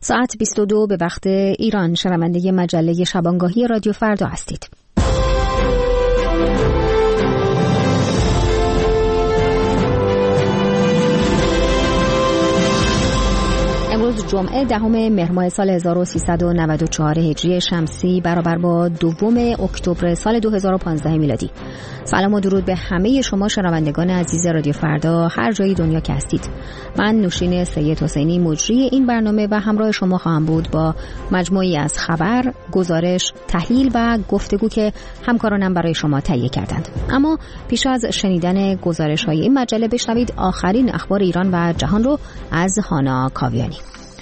ساعت 22 به وقت ایران. شنونده مجله شبانگاهی رادیو فردا هستید. امروز جمعه 10 مهر ماه سال 1394 هجری شمسی برابر با 2 اکتبر سال 2015 میلادی. سلام و درود به همه شما شنوندگان عزیز رادیو فردا هر جای دنیا که هستید. من نوشین سید حسینی مجری این برنامه و همراه شما خواهم بود با مجموعی از خبر، گزارش، تحلیل و گفتگو که همکارانم برای شما تهیه کردند. اما پیش از شنیدن گزارش‌های این مجله بشنوید آخرین اخبار ایران و جهان رو از هانا کاویانی.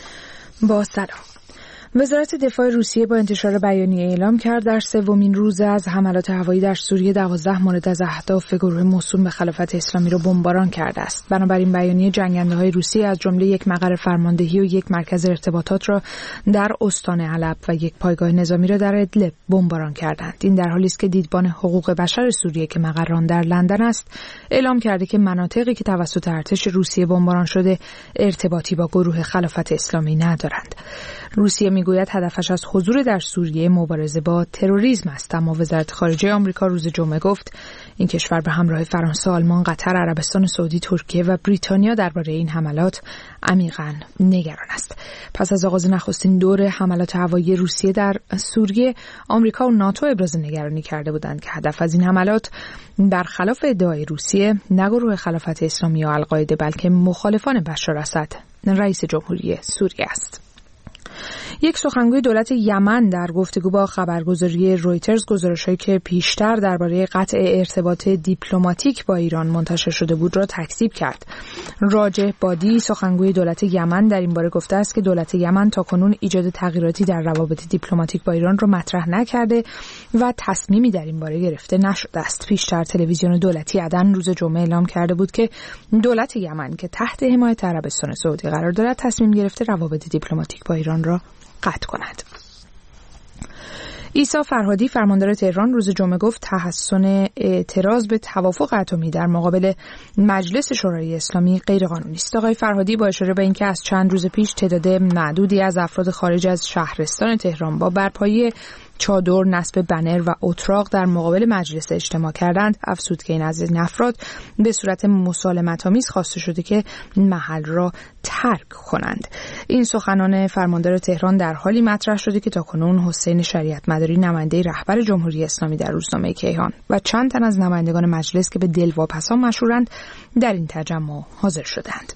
با سلام. وزارت دفاع روسیه با انتشار بیانیه اعلام کرد در سومین روز از حملات هوایی در سوریه 12 مورد از اهداف گروه موسوم به خلافت اسلامی را بمباران کرده است. بنابراین بیانیه جنگنده‌های روسیه از جمله یک مقر فرماندهی و یک مرکز ارتباطات را در استان حلب و یک پایگاه نظامی را در ادلب بمباران کردند. این در حالی است که دیدبان حقوق بشر سوریه که مقر آن در لندن است، اعلام کرده که مناطقی که توسط ارتش روسیه بمباران شده ارتباطی با گروه خلافت اسلامی ندارند. روسیه میگوید هدفش از حضور در سوریه مبارزه با تروریسم است، اما وزارت خارجه آمریکا روز جمعه گفت این کشور به همراه فرانسه، آلمان، قطر، عربستان سعودی، ترکیه و بریتانیا درباره این حملات عمیقاً نگران است. پس از آغاز نخستین دور حملات هوایی روسیه در سوریه، آمریکا و ناتو ابراز نگرانی کرده بودند که هدف از این حملات برخلاف ادعای روسیه نه گروه خلافت اسلامی یا القاعده بلکه مخالفان بشار اسد رئیس جمهوری سوریه است. یک سخنگوی دولت یمن در گفتگو با خبرگزاری رویترز گزارش‌هایی که پیشتر درباره قطع ارتباط دیپلماتیک با ایران منتشر شده بود را تکذیب کرد. راجح بادی سخنگوی دولت یمن در این باره گفته است که دولت یمن تاکنون ایجاد تغییراتی در روابط دیپلماتیک با ایران را مطرح نکرده و تصمیمی در این باره گرفته نشده است. پیشتر تلویزیون دولتی عدن روز جمعه اعلام کرده بود که دولت یمن که تحت حمایت عربستان سعودی قرار دارد تصمیم گرفته روابط دیپلماتیک با ایران را قطع کند. عیسی فرهادی فرماندار تهران روز جمعه گفت تحسن اعتراض به توافق اتمی در مقابل مجلس شورای اسلامی غیرقانونی است. آقای فرهادی با اشاره به اینکه از چند روز پیش تعداد معدودی از افراد خارج از شهرستان تهران با برپایی چادر، نصب بنر و اتراق در مقابل مجلس اجتماع کردند، افزود که از این افراد به صورت مسالمت‌آمیز خواسته شده که محل را ترک کنند. این سخنان فرماندار تهران در حالی مطرح شده که تاکنون حسین شریعت مداری نماینده رهبر جمهوری اسلامی در روزنامه کیهان و چند تن از نمایندگان مجلس که به دلواپسان مشهورند در این تجمع حاضر شدند.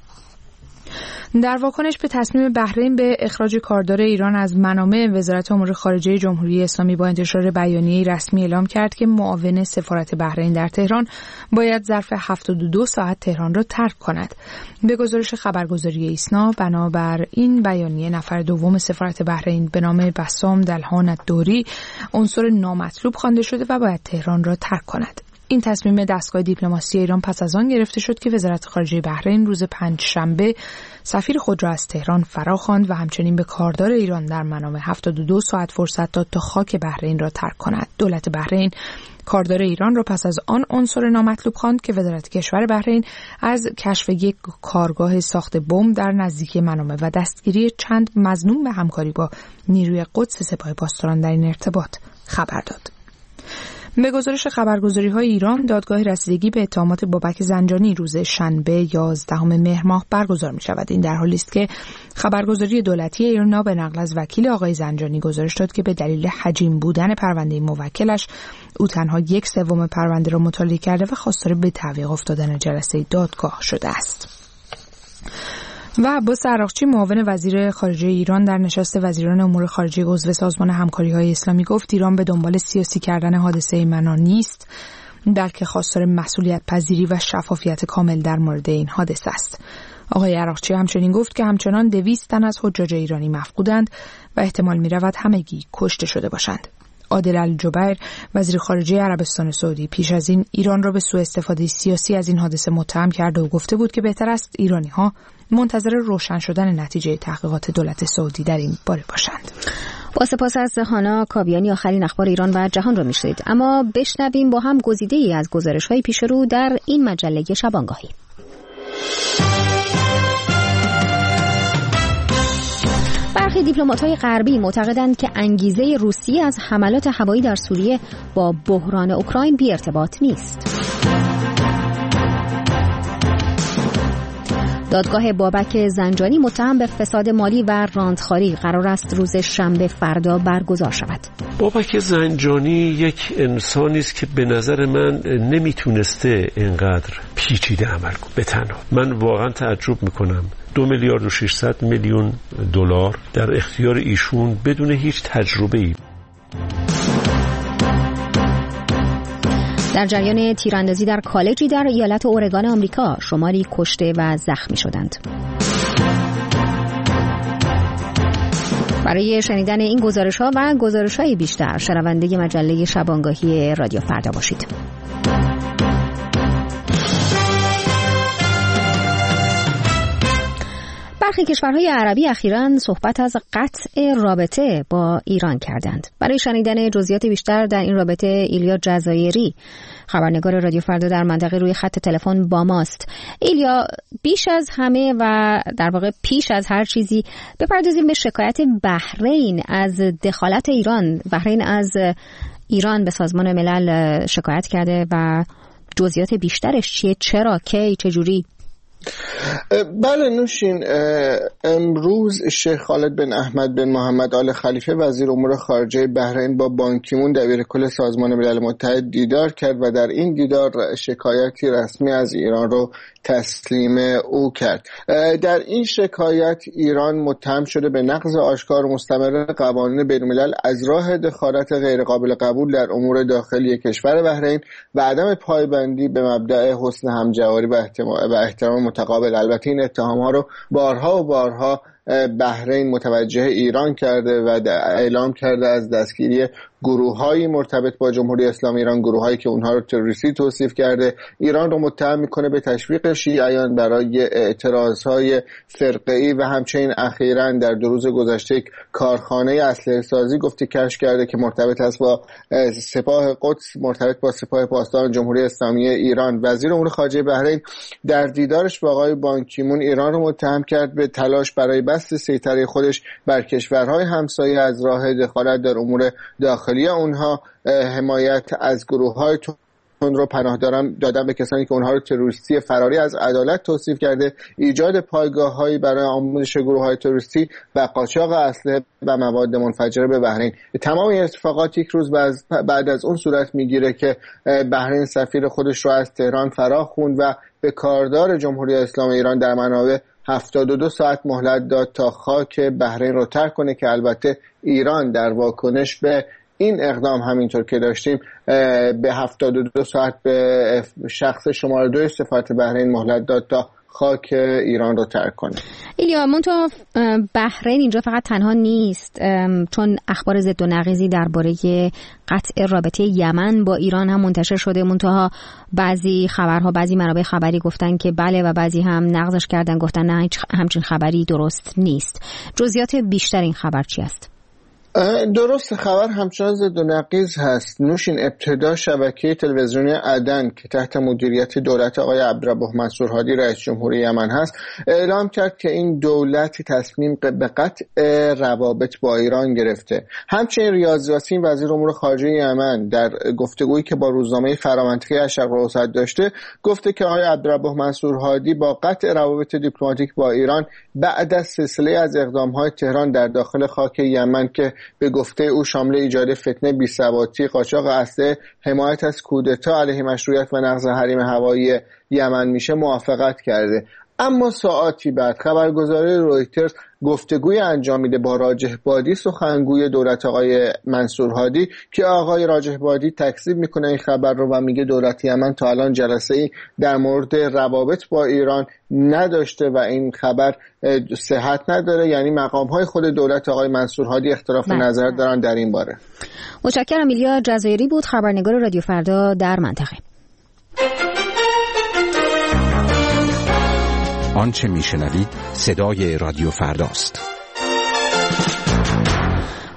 در واکنش به تصمیم بحرین به اخراج کاردار ایران از منابع، وزارت امور خارجه جمهوری اسلامی با انتشار بیانیه‌ای رسمی اعلام کرد که معاون سفارت بحرین در تهران باید ظرف 72 ساعت تهران را ترک کند. به گزارش خبرگزاری ایسنا، بنابر این بیانیه نفر دوم سفارت بحرین به نام بسام دلهان الدوری عنصر نامطلوب خوانده شده و باید تهران را ترک کند. این تصمیم دستگاه دیپلماسی ایران پس از آن گرفته شد که وزارت خارجه بحرین روز پنجشنبه سفیر خود را از تهران فراخواند و همچنین به کاردار ایران در منام 72 ساعت فرصت داد تا خاک بحرین را ترک کند. دولت بحرین کاردار ایران را پس از آن عنصر نامطلوب خواند که وزارت کشور بحرین از کشف یک کارگاه ساخت بمب در نزدیکی منامه و دستگیری چند مظنون به همکاری با نیروی قدس سپاه پاسداران در این ارتباط خبر داد. به گزارش خبرگزاری‌های ایران، دادگاه رسیدگی به اتهامات بابک زنجانی روز شنبه 11 مهر ماه برگزار می‌شود. این در حالی است که خبرگزاری دولتی ایرنا به نقل از وکیل آقای زنجانی گزارش داد که به دلیل حجیم بودن پرونده موکلش، او تنها 1/3 پرونده را مطالعه کرده و خواستار به تعویق افتادن جلسه دادگاه شده است. و عباس عراقچی معاون وزیر خارجه ایران در نشست وزیران امور خارجه عضو سازمان همکاری‌های اسلامی گفت ایران به دنبال سیاسی کردن حادثه منار نیست، بلکه خواستار مسئولیت پذیری و شفافیت کامل در مورد این حادثه است. آقای عراقچی همچنین گفت که همچنان 200 تن از حجاج ایرانی مفقودند و احتمال می‌رود همگی کشته شده باشند. عادل الجبیر وزیر خارجه عربستان سعودی پیش از این ایران را به سوء استفاده سیاسی از این حادثه متهم کرده و گفته بود که بهتر است ایرانی‌ها منتظر روشن شدن نتیجه تحقیقات دولت سعودی در این باره باشند. با سپاس از هانا کاویانی آخرین اخبار ایران و جهان را میشنوید. اما بشنویم با هم گزیده‌ای از گزارش‌های پیش رو در این مجله شبانگاهی. دیپلمات‌های غربی معتقدند که انگیزه روسیه از حملات هوایی در سوریه با بحران اوکراین بی ارتباط نیست. دادگاه بابک زنجانی متهم به فساد مالی و راندخواری قرار است روز شنبه فردا برگزار شود. بابک زنجانی یک انسانی است که به نظر من نمیتونسته اینقدر پیچیده عمل کنه به تنها. من واقعا تعجب میکنم 2 میلیارد و 600 میلیون دلار در اختیار ایشون بدون هیچ تجربه‌ای. در جریان تیراندازی در کالجی در ایالت اورگان آمریکا شماری کشته و زخمی شدند. برای شنیدن این گزارش‌ها و گزارش‌های بیشتر شنونده مجله شبانگاهی رادیو فردا باشید. برخی کشورهای عربی اخیراً صحبت از قطع رابطه با ایران کردند. برای شنیدن جزئیات بیشتر در این رابطه ایلیا جزایری خبرنگار رادیو فردا در منطقه روی خط تلفن با ماست. ایلیا، بیش از همه و در واقع پیش از هر چیزی بپردازیم به شکایت بحرین از دخالت ایران. بحرین از ایران به سازمان ملل شکایت کرده و جزئیات بیشترش چیه؟ چرا؟ کی؟ چجوری؟ بله نوشین، امروز شیخ خالد بن احمد بن محمد آل خلیفه وزیر امور خارجه بحرین با بان کی مون دبیر کل سازمان ملل متحد دیدار کرد و در این دیدار شکایتی رسمی از ایران رو تسلیم او کرد. در این شکایت ایران متهم شده به نقض آشکار و مستمر قوانین بین‌الملل از راه دخالت غیرقابل قبول در امور داخلی کشور بحرین و عدم پایبندی به مبدأ حسن همجواری و احترام متقابل. البته این اتهام‌ها رو بارها و بارها بحرین متوجه ایران کرده و اعلام کرده از دستگیری گروه‌های مرتبط با جمهوری اسلامی ایران، گروه‌هایی که اونها رو تروریستی توصیف کرده. ایران رو متهم میکنه به تشویق شیعیان برای اعتراضهای فرقه‌ای و همچنین اخیراً در 2 روز گذشته کارخانه اسلحه سازی گفته کشف کرده که مرتبط است با سپاه قدس، مرتبط با سپاه پاسداران جمهوری اسلامی ایران. وزیر امور خارجه بحرین در دیدارش با آقای بان کی مون ایران رو متهم کرد به تلاش برای بسط سیطره خودش بر کشورهای همسایه از راه دخالت در امور داخلی اونها، حمایت از گروه‌های رو پناه دادن به کسانی که اونها رو تروریستی فراری از عدالت توصیف کرده، ایجاد پایگاه‌هایی برای آموزش گروه‌های تروریستی و قاچاق اسلحه و مواد منفجره به بحرین. تمام این اتفاقات یک روز بعد از اون صورت میگیره که بحرین سفیر خودش رو از تهران فرا خوند و به کاردار جمهوری اسلامی ایران در منابع 72 ساعت مهلت داد تا خاک بحرین رو ترک کنه، که البته ایران در واکنش به این اقدام همینطور که داشتیم به 72 ساعت به شخص شماره 2 سفارت بحرین مهلت داد تا خاک ایران رو ترک کنه. ایلیا، منتها بحرین اینجا فقط تنها نیست، چون اخبار ضد و نقیضی درباره قطع رابطه یمن با ایران هم منتشر شده. منتها بعضی خبرها، بعضی منابع خبری گفتن که بله و بعضی هم نقضش کردن، گفتن نه همچین خبری درست نیست. جزئیات بیشتر این خبر چی است؟ درست، خبر همچنان ضد و نقیض هست. نوشین، ابتدا شبکه تلویزیونی عدن که تحت مدیریت دولت آقای عبدالرب منصور هادی رئیس جمهوری یمن هست اعلام کرد که این دولت تصمیم به قطع روابط با ایران گرفته. همچنین ریاض یاسین وزیر امور خارجه یمن در گفتگویی که با روزنامه فرامنطقه الشرق الاوسط داشته گفته که آقای عبدالرب منصور هادی با قطع روابط دیپلماتیک با ایران بعد از سلسله از اقدام‌های تهران در داخل خاک یمن که به گفته او شامل ایجاد فتنه، بی‌ثباتی، قاچاق اسلحه، حمایت از کودتا علیه مشروعیت و نقض حریم هوایی یمن میشه موافقت کرده. اما ساعاتی بعد خبرگزاری رویترز گفتگوی انجامیده با راجح بادی، سخنگوی دولت آقای منصور هادی، که آقای راجح بادی تکذیب میکنه این خبر رو و میگه دولت یمن تا الان جلسه‌ای در مورد روابط با ایران نداشته و این خبر صحت نداره. یعنی مقام‌های خود دولت آقای منصور هادی اختلاف نظر دارن در این باره. متشکرم. ایلیا جزایری بود، خبرنگار رادیو فردا در منطقه. آنچه میشنوید صدای رادیو فرداست.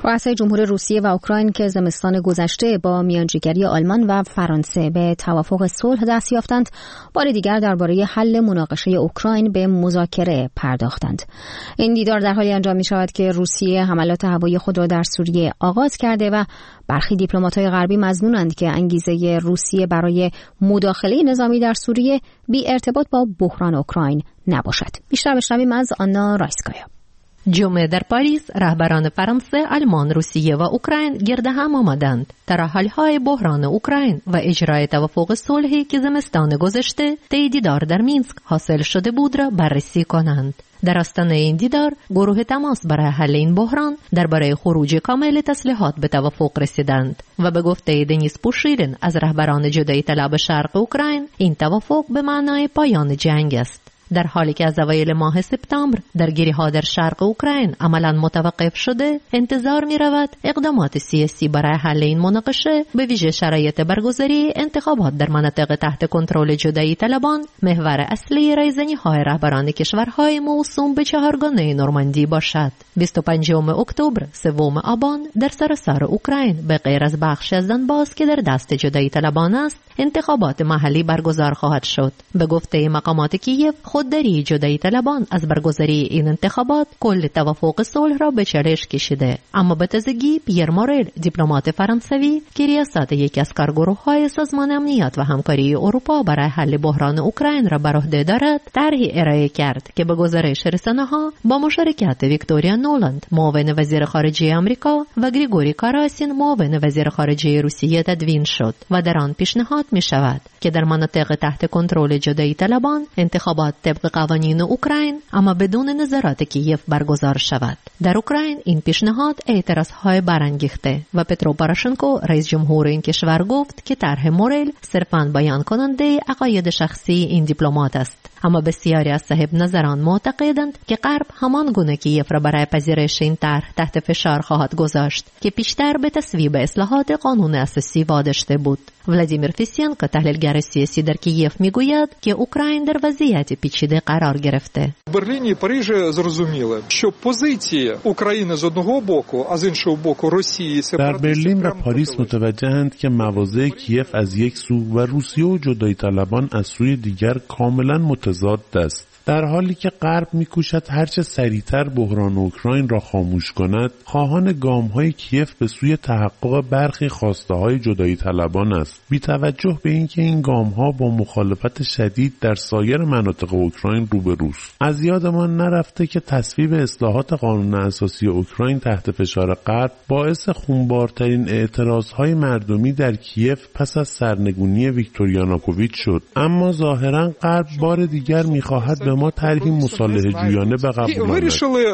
رؤسای جمهور روسیه و اوکراین که زمستان گذشته با میانجیگری آلمان و فرانسه به توافق صلح دست یافتند، بار دیگر درباره حل مناقشه اوکراین به مذاکره پرداختند. این دیدار در حالی انجام می شود که روسیه حملات هوایی خود را در سوریه آغاز کرده و برخی دیپلمات‌های غربی مظنونند که انگیزه روسیه برای مداخله نظامی در سوریه بی ارتباط با بحران اوکراین نباشد. بیشتر بشنویم از آنا رایسکایا. جمعه در پاریس رهبران فرانسه، آلمان، روسیه و اوکراین گرد هم آمدند تا حل‌های بحران اوکراین و اجرای توافق صلحی که زمستان گذشته طی دیدار در مینسک حاصل شده بود را بررسی کنند. در آستانه این دیدار گروه تماس برای حل این بحران درباره خروج کامل تسلیحات به توافق رسیدند و به گفته دنیس پوشیرین از رهبران جدایی طلب شرق اوکراین، این توافق به معنای پایان جنگ است. در حالی که از اوایل ماه سپتامبر درگیری‌ها در شرق اوکراین عملاً متوقف شده، انتظار می‌رود اقدامات سیاسی برای حل این مناقشه، به ویژه شرایط برگزاری انتخابات در مناطق تحت کنترل جدایی طلبان، محور اصلی رایزنی‌های رهبران کشورهای موسوم به چهارگانه نورماندی باشد. 25 اکتبر، 3 آبان در سراسر اوکراین به غیر از بخش از دنباس که در دست جدایی طلبان است، انتخابات محلی برگزار خواهد شد. به گفته مقامات کیف، خودداری جدایی طلبان از برگزاری این انتخابات کل توافق صلح را به چالش کشیده. اما به تازگی پیر مورل، دیپلمات فرانسوی که ریاست یکی از کارگروه‌های سازمان امنیت و همکاری اروپا برای حل بحران اوکراین را بر عهده دارد، طرحی ارائه کرد که به گزارش رسانه‌ها با مشارکت ویکتوریا نولند، معاون وزیر خارجه آمریکا، و گریگوری کاراسین، معاون وزیر خارجه روسیه تدوین شد و در آن پیشنهاد می شود که در مناطق تحت کنترل جدایی طلبان انتخابات طبق قوانین اوکراین اما بدون نظارت کیف برگزار شود. در اوکراین این پیشنهاد اعتراضهای برانگیخته و پترو پاروشنکو، رئیس جمهور این کشور، گفت که طرح مورل صرفاً بیان کننده عقاید شخصی این دیپلمات است. اما بسیاری از صاحب نظران معتقدند که غرب همان گونه کیف را برای پذیرش این طرح تحت فشار خواهد گذاشت که پیشتر به تصویب اصلاحات قانون اساسی واداشته بود. ولادیمیر فیسینکو، تحلیلگر سیاسی در کیف، میگوید که اوکراین در وضعیت پیچیده قرار گرفته. Берліні і Парижі зрозуміли, що позиції України з одного боку, а з іншого боку Росії در برلین و پاریس متوجهند که مواضع کیف از یک سو و روسیه و جدایی طلبان از سوی دیگر کاملا متضاد است. در حالی که غرب می‌کوشد هرچه سریعتر بحران اوکراین را خاموش کند، خواهان گام‌های کیف به سوی تحقق برخی خواسته‌های جدایی طلبان است. بی توجه به اینکه این گام‌ها با مخالفت شدید در سایر مناطق اوکراین روبروست. از یادمان نرفته که تصویب اصلاحات قانون اساسی اوکراین تحت فشار غرب باعث خونبارترین اعتراضهای مردمی در کیف پس از سرنگونی ویکتور یانوکوویچ شد. اما ظاهراً غرب بار دیگر می‌خواهد به ما طرحی مصالحه جویانه بقبولاند.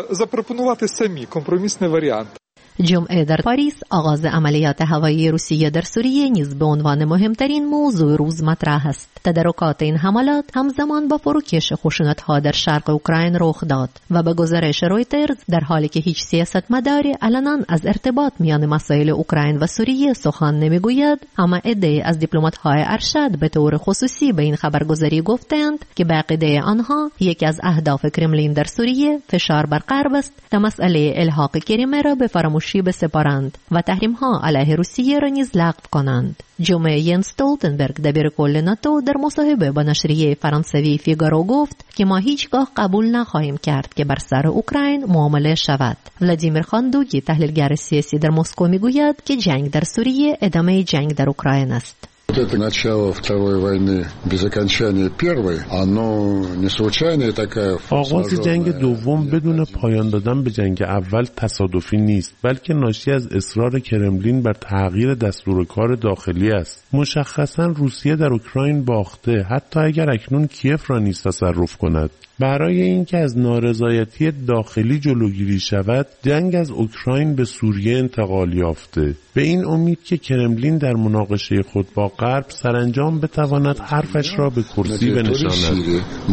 جمعه در پاریس آغاز عملیات هوایی روسیه در سوریه نیز به عنوان مهمترین موضوع روز مطرح است. تدارکات این حملات همزمان با فروکش خشونت‌ها در شرق اوکراین رخ داد و به گزارش رویترز، در حالی که هیچ سیاستمداری علنا از ارتباط میان مسائل اوکراین و سوریه سخن نمیگوید، اما عده‌ای از دیپلمات‌های ارشد به طور خصوصی به این خبرگزاری گفتند که به عقیده آنها یکی از اهداف کرملین در سوریه فشار بر غرب است تا مسئله الحاق کریمه را به فراموشی بسپارند و تحریم‌ها علیه روسیه را نیز لغو کنند. جمعه ینس استولتنبرگ، دبیرکل ناتو، در مصاحبه با نشریه فرانسوی فیگارو گفت که ما هیچگاه قبول نخواهیم کرد که بر سر اوکراین معامله شود. ولادیمیر خاندوگی، تحلیلگر سیاسی در مسکو، میگوید که جنگ در سوریه ادامه جنگ در اوکراین است. Это начало Второй войны без окончания Первой, оно не случайная такая. آغاز جنگ دوم بدون پایان دادن به جنگ اول تصادفی نیست، بلکه ناشی از اصرار کرملین بر تغییر دستورکار داخلی است. مشخصاً روسیه در اوکراین باخته، حتی اگر اکنون کیف را نیز تصرف کند. برای اینکه از نارضایتی داخلی جلوگیری شود، جنگ از اوکراین به سوریه انتقال یافته. به این امید که کرملین در مناقشه خود با غرب سرانجام بتواند حرفش را به کرسی بنشاند.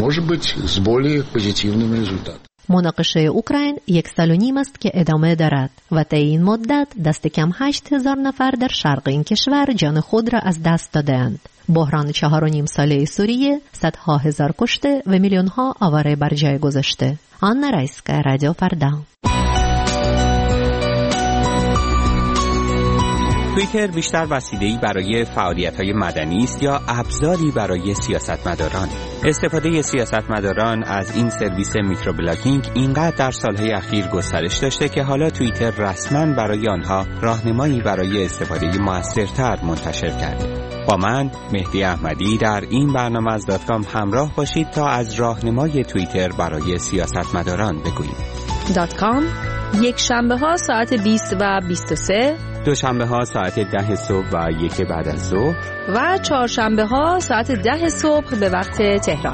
مناقشه اوکراین 1.5 سال است که ادامه دارد و طی این مدت دست کم 8,000 نفر در شرق این کشور جان خود را از دست دادند. بحران 4.5 ساله سوریه صدها هزار کشته و میلیون‌ها آواره بر جای گذاشته. آنا رایسکایا، رادیو فردا. توییتر بیشتر وسیله‌ای برای فعالیت‌های مدنی است یا ابزاری برای سیاستمداران؟ استفاده سیاستمداران از این سرویس میکروبلاگینگ اینقدر در سالهای اخیر گسترش داشته که حالا توییتر رسما برای آنها راهنمایی برای استفاده موثرتر منتشر کرده. با من مهدی احمدی در این برنامه از .com همراه باشید تا از راهنمای توییتر برای سیاستمداران بگوییم. .com یک شنبه ها ساعت 20 و 23، دوشنبه ها ساعت 10 صبح و 1 بعد از ظهر و چهارشنبه ها ساعت 10 صبح به وقت تهران.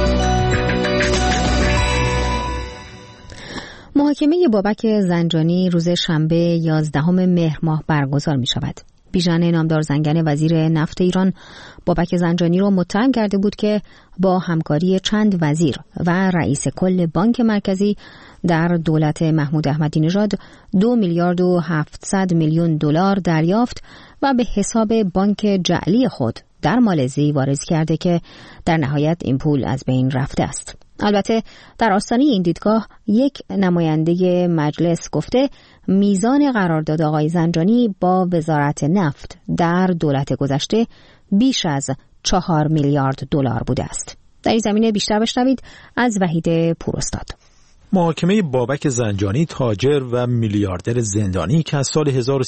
محاکمه بابک زنجانی روز شنبه 11 مهر ماه برگزار می شود. بیژن نامدار زنگنه وزیر نفت ایران بابک زنجانی را متهم کرده بود که با همکاری چند وزیر و رئیس کل بانک مرکزی در دولت محمود احمدی نژاد 2 میلیارد و 700 میلیون دلار دریافت و به حساب بانک جعلی خود در مالزی واریز کرده که در نهایت این پول از بین رفته است. البته در آستانه این دیدگاه یک نماینده مجلس گفته میزان قرارداد آقای زنجانی با وزارت نفت در دولت گذشته بیش از 4 میلیارد دلار بوده است. در این زمینه بیشتر بشنوید از وحید پوراستاد. محاکمه بابک زنجانی، تاجر و میلیاردر زندانی که از سال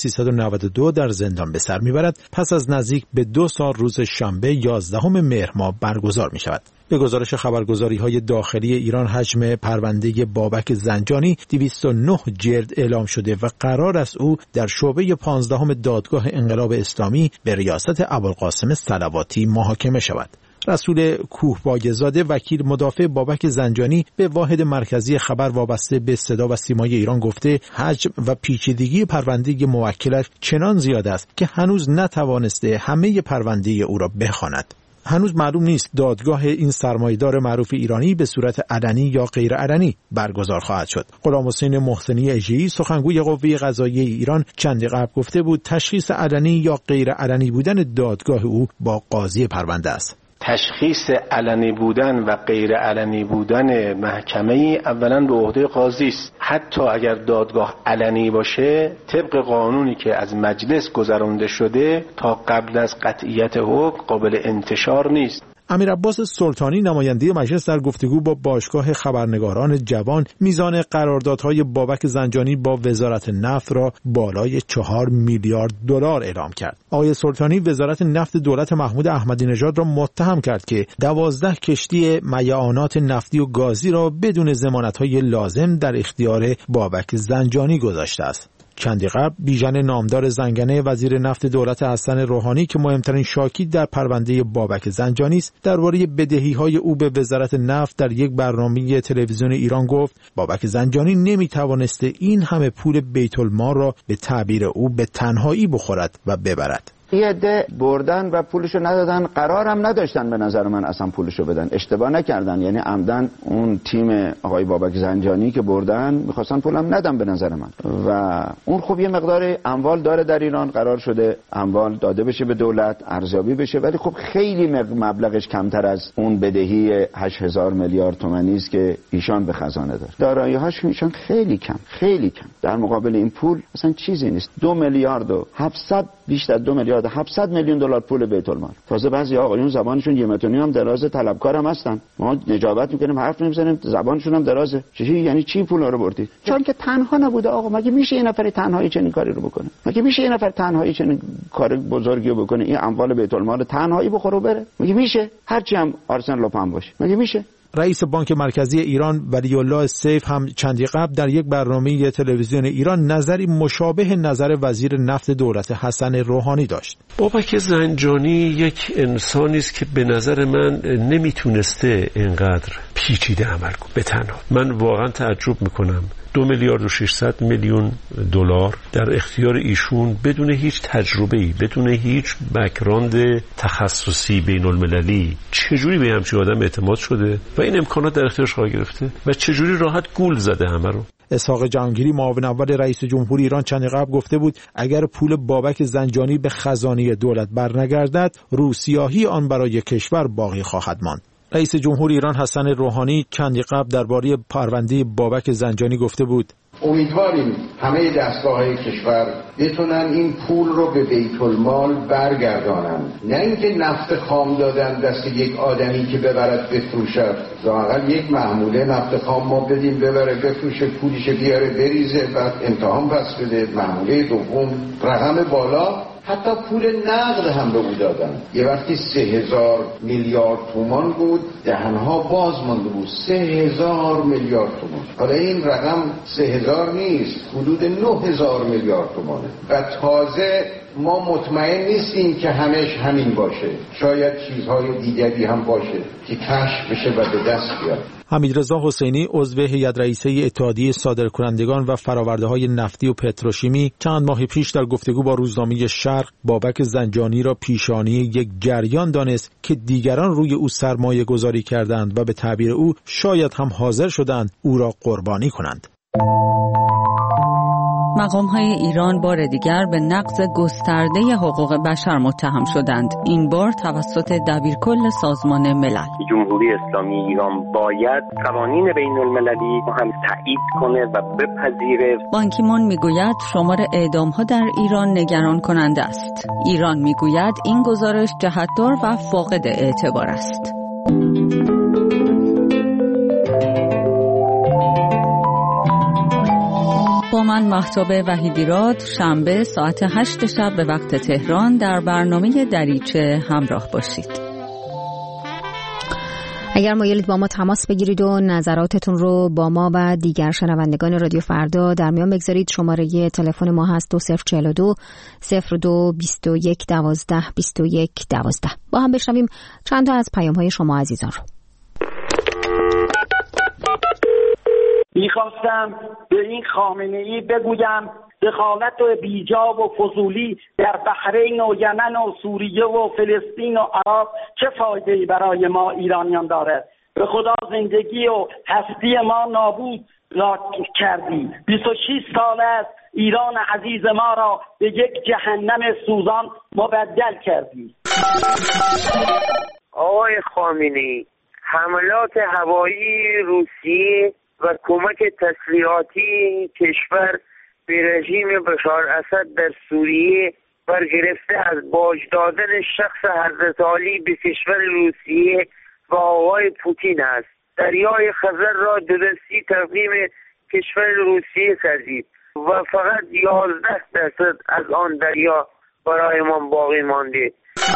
1392 در زندان به سر میبرد، پس از نزدیک به 2 سال روز شنبه 11 مهر ماه برگزار می شود. به گزارش خبرگزاری‌های داخلی ایران حجم پرونده بابک زنجانی 209 جلد اعلام شده و قرار است او در شعبه 15 دادگاه انقلاب اسلامی به ریاست ابوالقاسم صلواتی محاکمه شود. رسول کوهباگزاده وکیل مدافع بابک زنجانی به واحد مرکزی خبر وابسته به صدا و سیمای ایران گفته حجم و پیچیدگی پرونده موکلش چنان زیاد است که هنوز نتوانسته همه پرونده او را بخواند. هنوز معلوم نیست دادگاه این سرمایه‌دار معروف ایرانی به صورت علنی یا غیر علنی برگزار خواهد شد. غلامحسین محسنی اژه‌ای سخنگوی قوه قضاییه ایران چندی قبل گفته بود تشخیص علنی یا غیر علنی بودن دادگاه او با قاضی پرونده است. تشخیص علنی بودن و غیر علنی بودن محکمه اولا به عهده قاضی است. حتی اگر دادگاه علنی باشه طبق قانونی که از مجلس گذرانده شده تا قبل از قطعیت حکم قابل انتشار نیست. امیرعباس سلطانی نماینده مجلس در گفتگو با باشگاه خبرنگاران جوان میزان قراردادهای بابک زنجانی با وزارت نفت را بالای 4 میلیارد دلار اعلام کرد. آقای سلطانی وزارت نفت دولت محمود احمدی نژاد را متهم کرد که 12 کشتی میعانات نفتی و گازی را بدون ضمانت‌های لازم در اختیار بابک زنجانی گذاشته است. چندی قبل بیژن نامدار زنگنه وزیر نفت دولت حسن روحانی که مهمترین شاکی در پرونده بابک زنجانی است درباره بدهی‌های او به وزارت نفت در یک برنامه تلویزیون ایران گفت بابک زنجانی نمی‌توانسته این همه پول بیت المال را به تعبیر او به تنهایی بخورد و ببرد. یه عده بردن و پولشو ندادن، قرارم نداشتن به نظر من اصلا پولشو بدن، اشتباه نکردن، یعنی عمدن اون تیم آقای بابک زنجانی که بردن میخواستن پولم ندن به نظر من. و اون خب یه مقدار اموال داره در ایران، قرار شده اموال داده بشه به دولت، ارزیابی بشه، ولی خب خیلی مبلغش کمتر از اون بدهی 8000 میلیارد تومانی است که ایشان به خزانه داره. دارایی‌هاش ایشان خیلی کم در مقابل این پول اصلا چیزی نیست. 2 میلیارد و 700 بیشتر 2 میلیارد 700 میلیون دلار پول بیت المال. تازه بعضی آقایون زبانشون یه متونی هم دراز، طلبکار هم هستن. ما نجابت میکنیم حرف نمیزنیم، زبانشون هم درازه. یعنی چی پولا رو بردید؟ چون که تنها نبوده. آقا مگه میشه یه نفر تنهایی چنین کاری رو بکنه؟ مگه میشه یه نفر تنهایی چنین کار بزرگی رو بکنه؟ این اموال بیت المال تنهایی بخوره و بره؟ مگه میشه؟ هرچی هم آرسن لوپن باشه. مگه میشه؟ رئیس بانک مرکزی ایران ولی الله سیف هم چندی قبل در یک برنامه تلویزیون ایران نظری مشابه نظر وزیر نفت دولت حسن روحانی داشت. بابک زنجانی یک انسانی است که به نظر من نمیتونسته اینقدر پیچیده عمل کنه به تنها. من واقعا تعجب میکنم 2 میلیارد و 600 میلیون دلار در اختیار ایشون بدون هیچ تجربه‌ای، بدون هیچ بک‌گراند تخصصی بین المللی چجوری به همچین آدم اعتماد شده و این امکانات در اختیارش قرار گرفته و چجوری راحت گول زده همه رو. اسحاق جهانگیری معاون اول رئیس جمهور ایران چند قبل گفته بود اگر پول بابک زنجانی به خزانه دولت برنگردد روسیاهی آن برای کشور باقی خواهد ماند. رئیس جمهور ایران حسن روحانی چندی قبل درباره پرونده بابک زنجانی گفته بود امیدواریم همه دستگاه‌های کشور بتونن این پول رو به بیت المال برگردانن، نه اینکه نفت خام دادن دست یک آدمی که ببرد بفروشد. لااقل یک محموله نفت خام ما بدیم ببره بفروشه، پولش بیاره بریزه، بعد امتحان پس بده. محموله دوم رقم بالا، حتی پول نقد هم به او دادن. یه وقتی 3000 میلیارد تومان بود، دهنها باز مانده بود. 3000 میلیارد تومان. حالا این رقم 3000 نیست، حدود 9000 میلیارد تومانه. و تازه ما مطمئن نیستیم که همش همین باشه، شاید چیزهای دیگری هم باشه که کشف بشه و به دست بیاد. حمیدرضا حسینی عضو هیئت رئیسه اتحادیه صادرکنندگان و فرآورده‌های نفتی و پتروشیمی چند ماه پیش در گفتگو با روزنامه شرق بابک زنجانی را پیشانی یک جریان دانست که دیگران روی او سرمایه گذاری کردند و به تعبیر او شاید هم حاضر شدند او را قربانی کنند. مقام‌های ایران بار دیگر به نقض گسترده حقوق بشر متهم شدند. این بار توسط دبیرکل سازمان ملل. جمهوری اسلامی ایران باید قوانین بین المللی هم تایید کنه و بپذیره. بان کی مون میگوید شمار اعدام‌ها در ایران نگران کننده است. ایران میگوید این گزارش جهت‌دار و فاقد اعتبار است. با من مهتاب وحیدیراد شنبه ساعت 8 شب به وقت تهران در برنامه دریچه همراه باشید. اگر مایلید با ما تماس بگیرید و نظراتتون رو با ما و دیگر شنوندگان رادیو فردا در میان بگذارید، شماره تلفن ما هست 2042 02 21 12 21 12. با هم بشنویم چند تا از پیام‌های شما عزیزان رو. میخواستم به این خامنه‌ای بگویم دخالت و بیجا و فضولی در بحرین و یمن و سوریه و فلسطین و عراق چه فایده‌ای برای ما ایرانیان داره؟ به خدا زندگی و هستی ما نابود را کردی. 26 سال است ایران عزیز ما را به یک جهنم سوزان مبدل کردی. آقای خامنه‌ای، حملات هوایی روسیه و کمک تسلیحاتی کشور به رژیم بشار اسد در سوریه برگرفته از باج دادن شخص حضرت علی به کشور روسیه و آقای پوتین است. دریای خزر را دو دستی تقدیم کشور روسیه کردید و فقط 11% از آن دریا برایمان باقی مانده.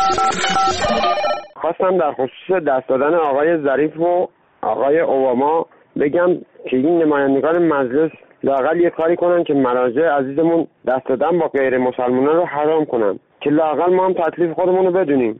خواستم در خصوص دست دادن آقای ظریف و آقای اوباما بگم که این نمایندگان مجلس لااقل یه کاری کنن که مراجع عزیزمون دست دادن با غیر مسلمانان رو حرام کنن که لااقل ما هم تکلیف خودمون رو بدونیم.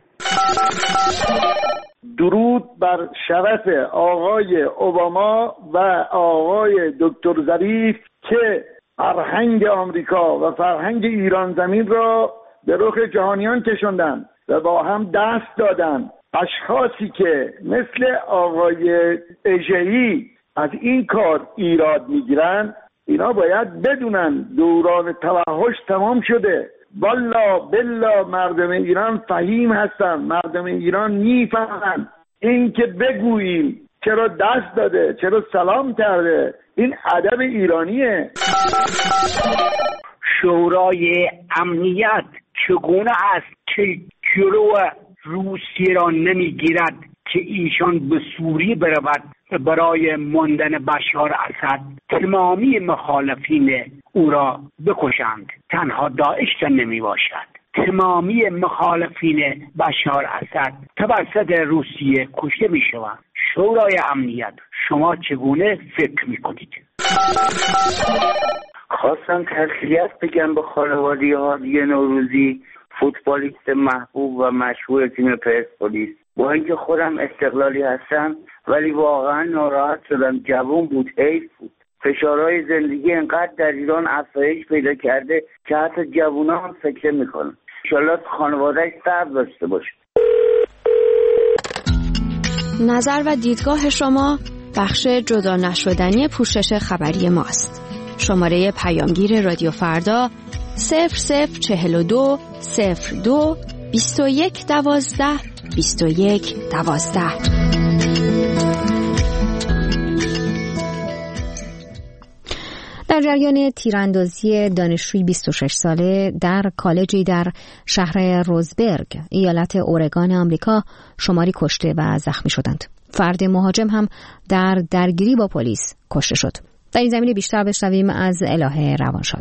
درود بر شرف آقای اوباما و آقای دکتر ظریف که فرهنگ آمریکا و فرهنگ ایران زمین را به رخ جهانیان کشوندن و با هم دست دادن. اشخاصی که مثل آقای اژه‌ای از این کار ایراد میگیرن، اینا باید بدونن دوران توحش تمام شده. والله بالله مردم ایران فهیم هستن، مردم ایران میفهمن. این که بگوییم چرا دست داده، چرا سلام کرده، این ادب ایرانیه. شورای امنیت چگونه است که جلو روسیه را نمیگیرد که ایشان به سوریه برود برای ماندن بشار اسد تمامی مخالفین او را بکشند؟ تنها داعش نمی باشد، تمامی مخالفین بشار اسد توسط روسیه کشته می شوند. شورای امنیت شما چگونه فکر می کنید؟ خواستم تسلیت بگم به خانواده هادی نوروزی، فوتبالیست محبوب و مشهور تیم پرسپولیس. با اینکه خودم استقلالی هستم ولی واقعا ناراحت شدم. جوان بود، حیف بود. فشارهای زندگی انقدر در ایران افزایش پیدا کرده که حتی جوونا هم فکر میکنن. انشالله خانواده‌اش صبر داشته باشه. نظر و دیدگاه شما بخش جدا نشدنی پوشش خبری ماست. شماره پیامگیر رادیو فردا 0042 02 21 12 21 12. در جریان تیراندازی دانشجوی 26 ساله در کالجی در شهر روزبرگ ایالت اورگان آمریکا شماری کشته و زخمی شدند. فرد مهاجم هم در درگیری با پلیس کشته شد. در این زمینه بیشتر بشنویم از الهه روانشاد.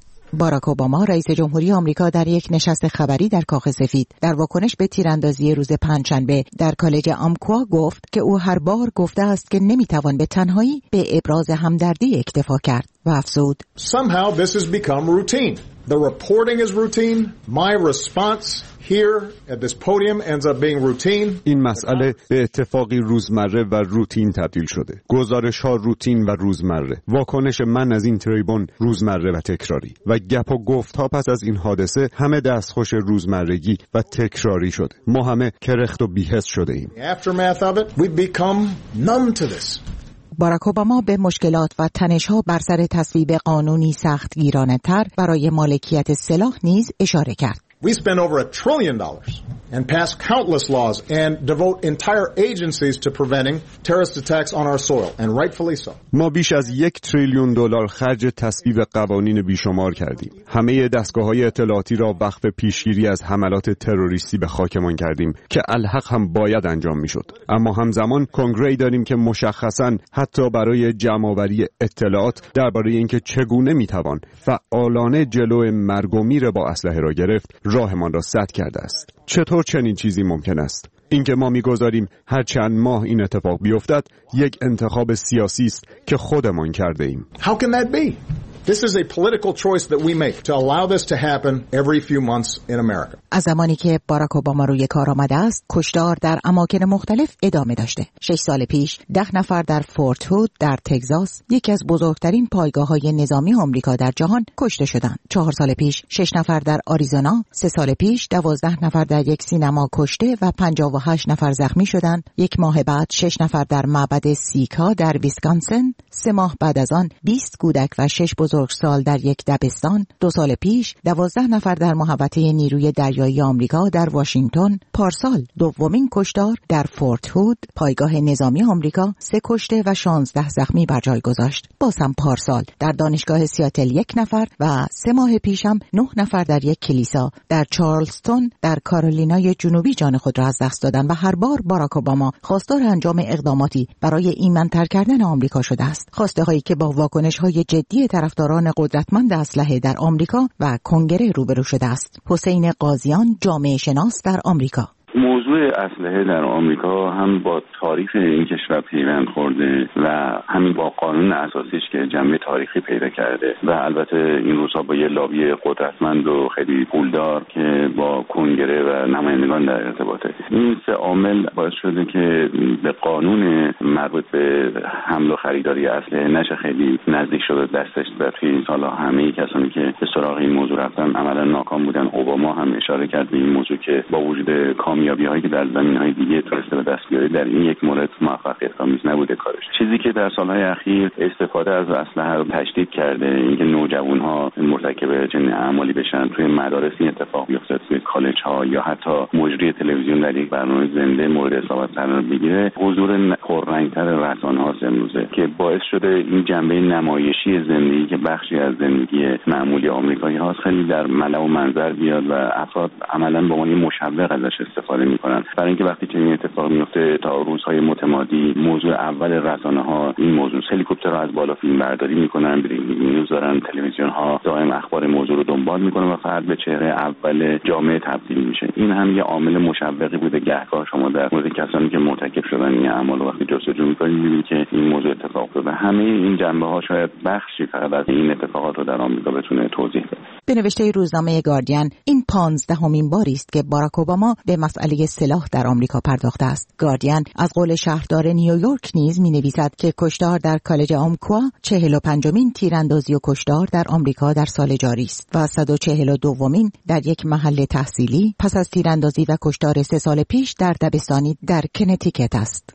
باراک اوباما رئیس جمهوری آمریکا در یک نشست خبری در کاخ سفید در واکنش به تیراندازی روز پنجشنبه در کالج آمکوا گفت که او هر بار گفته است که نمیتوان به تنهایی به ابراز همدردی اکتفا کرد و افزود Somehow this has become routine. The reporting is routine. My response here at this podium ends up being routine. این مسئله به اتفاقی روزمره و روتین تبدیل شده. گزارش ها روتین و روزمره. واکنش من از این تریبون روزمره و تکراری و گپ و گفت ها پس از این حادثه همه دستخوش روزمرگی و تکراری شده. ما همه کرخت و بی‌حس شده ایم. Aftermath of it, we've become numb to this. باراک اوباما به مشکلات و تنش‌ها بر سر تصویب قانونی سختگیرانه‌تر برای مالکیت سلاح نیز اشاره کرد. We spend over $1 trillion and pass countless laws and devote entire agencies to preventing terrorist attacks on our soil, and rightfully so. ما بیش از $1 تریلیون خرج تصویب قوانین بیشمار کردیم. همه دستگاه‌های اطلاعاتی را وقف پیشگیری از حملات تروریستی به خاکمان کردیم که الحق هم باید انجام میشد. اما همزمان کنگره‌ای داریم که مشخصاً حتی برای جمع‌آوری اطلاعات درباره اینکه چگونه میتوان فعالانه جلو مرگ و میر با اسلحه را گرفت راهمان را سد کرده است. چطور چنین چیزی ممکن است؟ اینکه ما می‌گذاریم هر چند ماه این اتفاق بیفتد یک انتخاب سیاسی است که خودمان کرده ایم. How can that be? This is a political choice that we make to allow this to happen every few months in America. از زمانی که باراک اوباما روی کار آمده است، کشتار در اماکن مختلف ادامه داشته. 6 سال پیش 10 نفر در فورت هود در تگزاس، یکی از بزرگترین پایگاه‌های نظامی آمریکا در جهان، کشته شدند. 4 سال پیش 6 نفر در آریزونا، 3 سال پیش 12 نفر در یک سینما کشته و 58 نفر زخمی شدند. 1 ماه بعد 6 نفر در معبد سیکا در ویسکانسن، 3 ماه بعد از آن 20 کودک و 6 بزرگسال در یک دبستان. 2 سال پیش 12 نفر در محوطه نیروی دریایی آمریکا در واشنگتن. پارسال دومین کشتار در فورت هود، پایگاه نظامی آمریکا، 3 کشته و 16 زخمی بر جای گذاشت. باز هم پارسال در دانشگاه سیاتل 1 نفر و 3 ماه پیشم 9 نفر در یک کلیسا در چارلستون در کارولینای جنوبی جان خود را از دست دادند و هر بار باراک اوباما خواستار انجام اقداماتی برای ایمن‌تر کردن آمریکا شده است. خواسته‌هایی که با واکنش‌های جدی طرفداران قدرتمند اسلحه در آمریکا و کنگره روبرو شده است. حسین قاضیان، جامعه شناس در آمریکا. موضوع اسلحه در آمریکا هم با تاریخ این کشور پیوند خورده و همین با قانون اساسیش که جنبه تاریخی پیدا کرده و البته این روزها با یه لابی قدرتمند و خیلی پولدار که با کنگره و نمایندگان در ارتباطه. این 3 عامل باعث شده که به قانون مربوط به حمل و خریداری اسلحه نشه خیلی نزدیک شده دستش و توی این سالها همه کسانی که به سراغ این موضوع رفتن عملا ناکام بودن. اوباما هم اشاره کرد به این موضوع که با وجود کامیابی‌هایی که در زمینه‌های دیگه تونسته به دست بیاره در این یک مورد موفقیت‌آمیز نبوده کارش. چیزی که در سالهای اخیر استفاده از اسلحه رو تشدید کرده اینکه نوجوان‌ها مرتکب چنین اعمالی بشن توی مدارس این اتفاق بیفته، توی کالج‌ها یا حتی مجری تلویزیون در یک برنامه زنده مورد اصابت قرار بگیره. حضور پررنگ‌تر رسانه‌هاست امروزه که باعث شده این جنبه نمایشی زندگی که بخشی از زندگی معمولی آمریکایی هاست خیلی در ملأ و منظر بیاد و افراد عملاً به عنوان مشوق ازش استفاده میکنن. برای اینکه وقتی چنین اتفاق میفته تا روزهای متمادی موضوع اول رسانه‌ها این موضوع هلیکوپتر رو از بالا فیلم برداری میکنن، بریکینگ نیوز دارن، تلویزیون ها دائم اخبار موضوع رو دنبال میکنن و فرد به چهره اول جامعه تبدیل میشه. این هم یه عامل مشوقی بوده. گهگاه شما در مورد کسانی که مرتکب شدن این اعمال وقتی جستجو میکنید میبینید که این موضوع اتفاق افتاده. همه این جنبه‌ها شاید بخشی فقط از این اتفاقات رو در آمریکا بتونه توضیح بده. به نوشته روزنامه گاردین این 15مین باری است که باراک اوباما به مسئله سلاح در آمریکا پرداخته است. گاردین از قول شهردار نیویورک نیز می‌نویسد که کشتار در کالج آمکوا 45مین تیراندازی و کشتار در آمریکا در سال جاری است و 142مین در یک محل تحصیلی پس از تیراندازی و کشتار 3 سال پیش در دبستانی در کنتیکت است.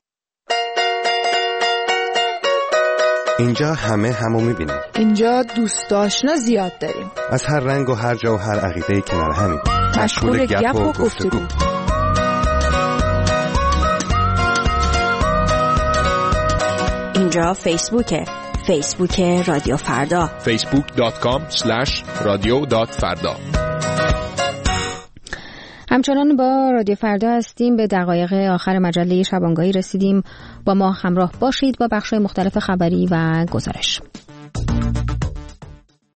اینجا همه همو میبینیم. اینجا دوست آشنا زیاد داریم. از هر رنگ و هر جا و هر عقیده‌ای کنار همیم. مشغول گپ و گفتگو. اینجا فیسبوکه. فیسبوک رادیو فردا facebook.com/radio.farda. همچنان با رادیو فردا هستیم. به دقایق آخر مجله شبانگاهی رسیدیم. با ما همراه باشید با بخش‌های مختلف خبری و گزارش.